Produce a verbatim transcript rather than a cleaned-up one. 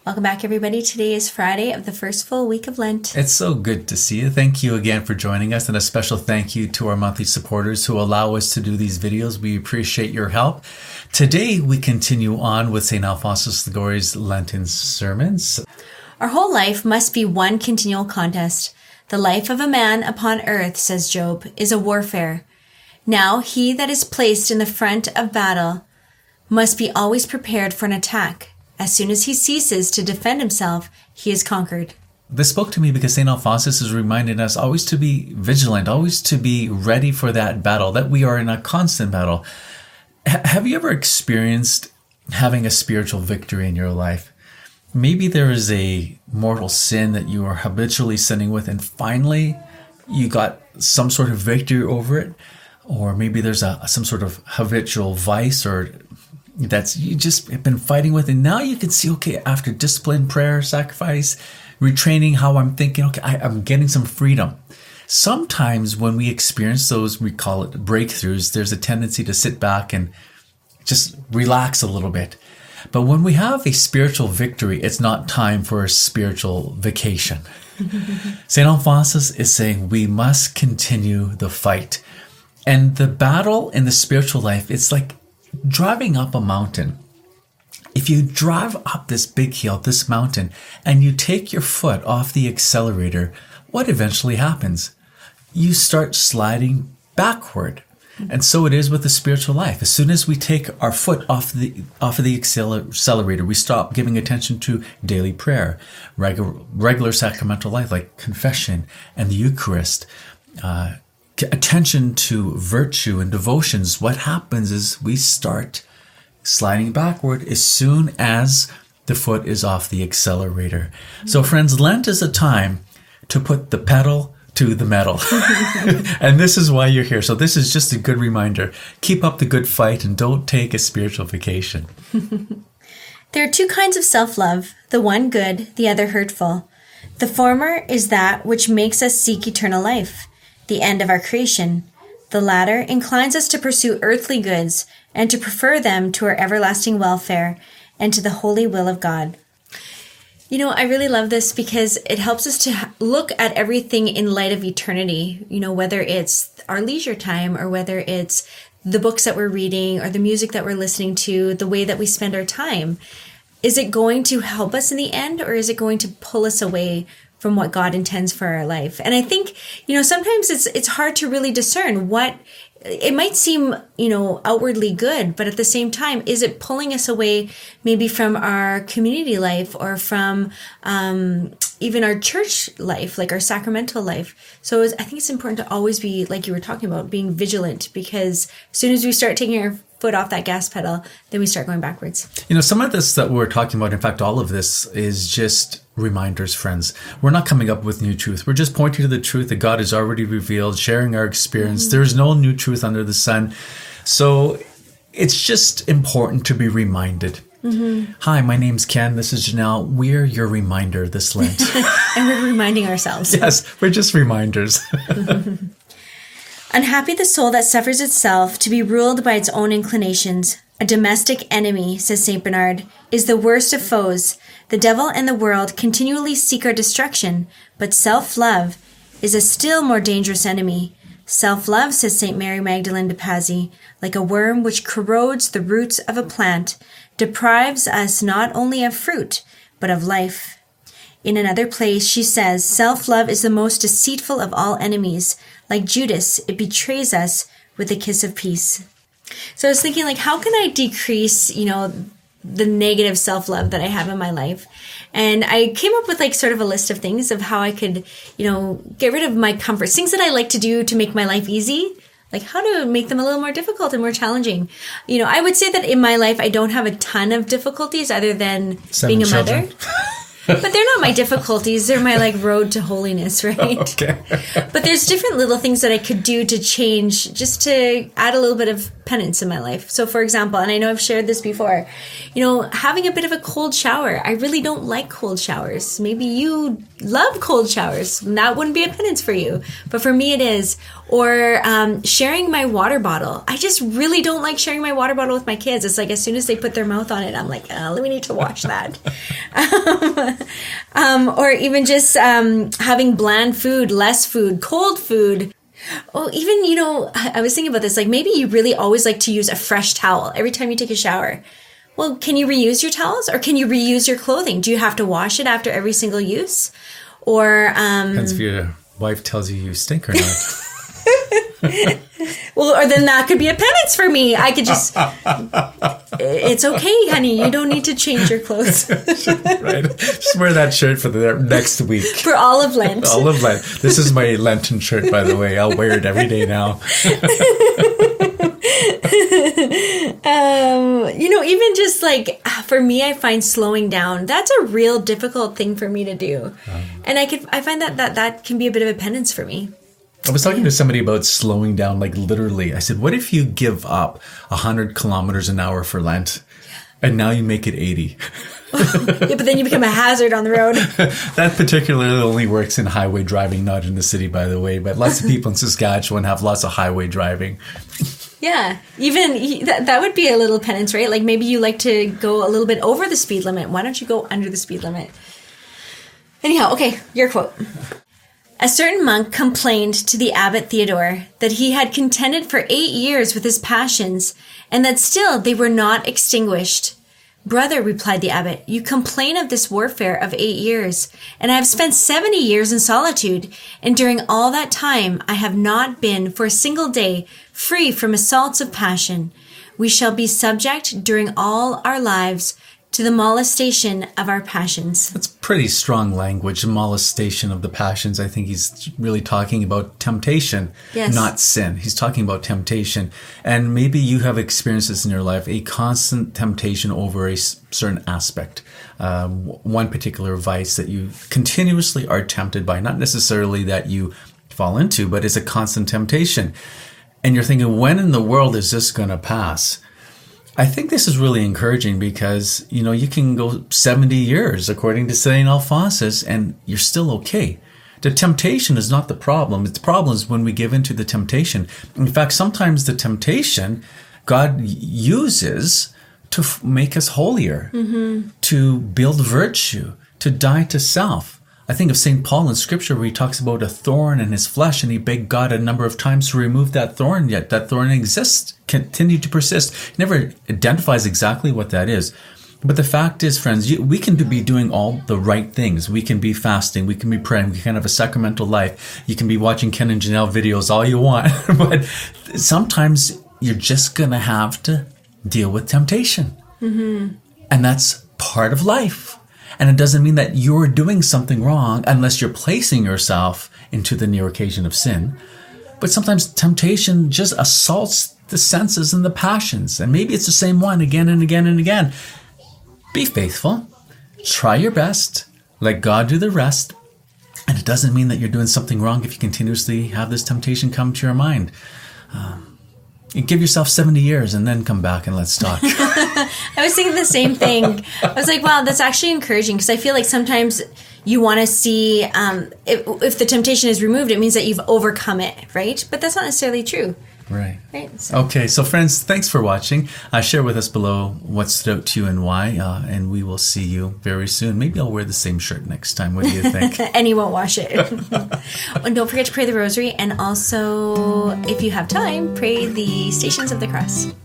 Welcome back, everybody. Today is Friday of the first full week of Lent. It's so good to see you. Thank you again for joining us, and a special thank you to our monthly supporters who allow us to do these videos. We appreciate your help. Today, we continue on with Saint Alphonsus Liguori's Lenten sermons. Our whole life must be one continual contest. The life of a man upon earth, says Job, is a warfare. Now, he that is placed in the front of battle must be always prepared for an attack. As soon as he ceases to defend himself, he is conquered. This spoke to me because Saint Alphonsus is reminding us always to be vigilant, always to be ready for that battle, that we are in a constant battle. H- have you ever experienced having a spiritual victory in your life? Maybe there is a mortal sin that you are habitually sinning with, and finally you got some sort of victory over it. Or maybe there's a some sort of habitual vice or that's you just have been fighting with, and now you can see, okay, after discipline, prayer, sacrifice, retraining how I'm thinking, okay, I, I'm getting some freedom. Sometimes when we experience those, we call it breakthroughs, there's a tendency to sit back and just relax a little bit. But when we have a spiritual victory, it's not time for a spiritual vacation. Saint Alphonsus is saying we must continue the fight. And the battle in the spiritual life, it's like driving up a mountain. If you drive up this big hill, this mountain, and you take your foot off the accelerator, what eventually happens? You start sliding backward. And so it is with the spiritual life. As soon as we take our foot off the off of the accelerator, we stop giving attention to daily prayer, regular, regular sacramental life like confession and the Eucharist, uh, attention to virtue and devotions. What happens is we start sliding backward as soon as the foot is off the accelerator. So friends, Lent is a time to put the pedal to the metal. And this is why you're here. So this is just a good reminder. Keep up the good fight and don't take a spiritual vacation. There are two kinds of self-love, the one good, the other hurtful. The former is that which makes us seek eternal life, the end of our creation. The latter inclines us to pursue earthly goods and to prefer them to our everlasting welfare and to the holy will of God. You know, I really love this because it helps us to look at everything in light of eternity, you know, whether it's our leisure time or whether it's the books that we're reading or the music that we're listening to, the way that we spend our time. Is it going to help us in the end, or is it going to pull us away from what God intends for our life? And I think, you know, sometimes it's it's hard to really discern what it might seem, you know, outwardly good, but at the same time, is it pulling us away maybe from our community life or from um, even our church life, like our sacramental life? So it's, I think it's important to always be, like you were talking about, being vigilant, because as soon as we start taking our foot off that gas pedal, then we start going backwards. You know, some of this that we're talking about, in fact, all of this is just reminders, friends. We're not coming up with new truth. We're just pointing to the truth that God has already revealed, sharing our experience. Mm-hmm. There is no new truth under the sun. So it's just important to be reminded. Mm-hmm. Hi, my name's Ken. This is Janelle. We're your reminder this Lent. And we're reminding ourselves. Yes, we're just reminders. Unhappy the soul that suffers itself to be ruled by its own inclinations. A domestic enemy, says Saint Bernard, is the worst of foes. The devil and the world continually seek our destruction, but self-love is a still more dangerous enemy. Self-love, says Saint Mary Magdalene de Pazzi, like a worm which corrodes the roots of a plant, deprives us not only of fruit, but of life. In another place, she says, self-love is the most deceitful of all enemies. Like Judas, it betrays us with a kiss of peace. So I was thinking, like, how can I decrease, you know, the negative self-love that I have in my life? And I came up with, like, sort of a list of things of how I could, you know, get rid of my comforts, things that I like to do to make my life easy. Like how to make them a little more difficult and more challenging. You know, I would say that in my life, I don't have a ton of difficulties other than Seven being a children. mother. But they're not my difficulties. They're my like road to holiness, right? Okay. But there's different little things that I could do to change, just to add a little bit of penance in my life. So for example, and I know I've shared this before, you know, having a bit of a cold shower. I really don't like cold showers. Maybe you love cold showers. And that wouldn't be a penance for you. But for me it is. Or um, sharing my water bottle. I just really don't like sharing my water bottle with my kids. It's like as soon as they put their mouth on it, I'm like, oh, we need to watch that. um, um, or even just um, having bland food, less food, cold food. Oh, even, you know, I was thinking about this, like maybe you really always like to use a fresh towel every time you take a shower. Well, can you reuse your towels or can you reuse your clothing? Do you have to wash it after every single use? Or, um, depends if your wife tells you you stink or not. Well, or then that could be a penance for me. I could just, it's okay, honey. You don't need to change your clothes. Right. Just wear that shirt for the next week. For all of Lent. All of Lent. This is my Lenten shirt, by the way. I'll wear it every day now. um, you know, even just like, for me, I find slowing down, that's a real difficult thing for me to do. Um, and I could, I find that, that that can be a bit of a penance for me. I was talking to somebody about slowing down, like literally. I said, what if you give up one hundred kilometers an hour for Lent and now you make it eighty? Yeah, but then you become a hazard on the road. That particularly only works in highway driving, not in the city, by the way. But lots of people in Saskatchewan have lots of highway driving. Yeah, even that, that would be a little penance, right? Like maybe you like to go a little bit over the speed limit. Why don't you go under the speed limit? Anyhow, okay, your quote. A certain monk complained to the abbot Theodore that he had contended for eight years with his passions, and that still they were not extinguished. Brother, replied the abbot, you complain of this warfare of eight years, and I have spent seventy years in solitude, and during all that time I have not been for a single day free from assaults of passion. We shall be subject during all our lives to the molestation of our passions. That's pretty strong language, molestation of the passions. I think he's really talking about temptation, yes. Not sin. He's talking about temptation. And maybe you have experienced this in your life, a constant temptation over a certain aspect, um, one particular vice that you continuously are tempted by, not necessarily that you fall into, but it's a constant temptation. And you're thinking, when in the world is this going to pass? I think this is really encouraging because, you know, you can go seventy years, according to Saint Alphonsus, and you're still okay. The temptation is not the problem. The problem is when we give into the temptation. In fact, sometimes the temptation God uses to f- make us holier, mm-hmm. to build virtue, to die to self. I think of Saint Paul in Scripture where he talks about a thorn in his flesh and he begged God a number of times to remove that thorn, yet that thorn exists, continued to persist. He never identifies exactly what that is. But the fact is, friends, you, we can be doing all the right things. We can be fasting. We can be praying. We can have a sacramental life. You can be watching Ken and Janelle videos all you want. But sometimes you're just going to have to deal with temptation. Mm-hmm. And that's part of life. And it doesn't mean that you're doing something wrong unless you're placing yourself into the near occasion of sin. But sometimes temptation just assaults the senses and the passions. And maybe it's the same one again and again and again. Be faithful. Try your best. Let God do the rest. And it doesn't mean that you're doing something wrong if you continuously have this temptation come to your mind. Um, You give yourself seventy years and then come back and let's talk. I was thinking the same thing. I was like, wow, that's actually encouraging because I feel like sometimes you want to see um, if, if the temptation is removed, it means that you've overcome it, right? But that's not necessarily true. Right. Right. So. Okay. So friends, thanks for watching. Uh, share with us below what stood out to you and why. Uh, and we will see you very soon. Maybe I'll wear the same shirt next time. What do you think? And you won't wash it. And don't forget to pray the rosary. And also, if you have time, pray the Stations of the Cross.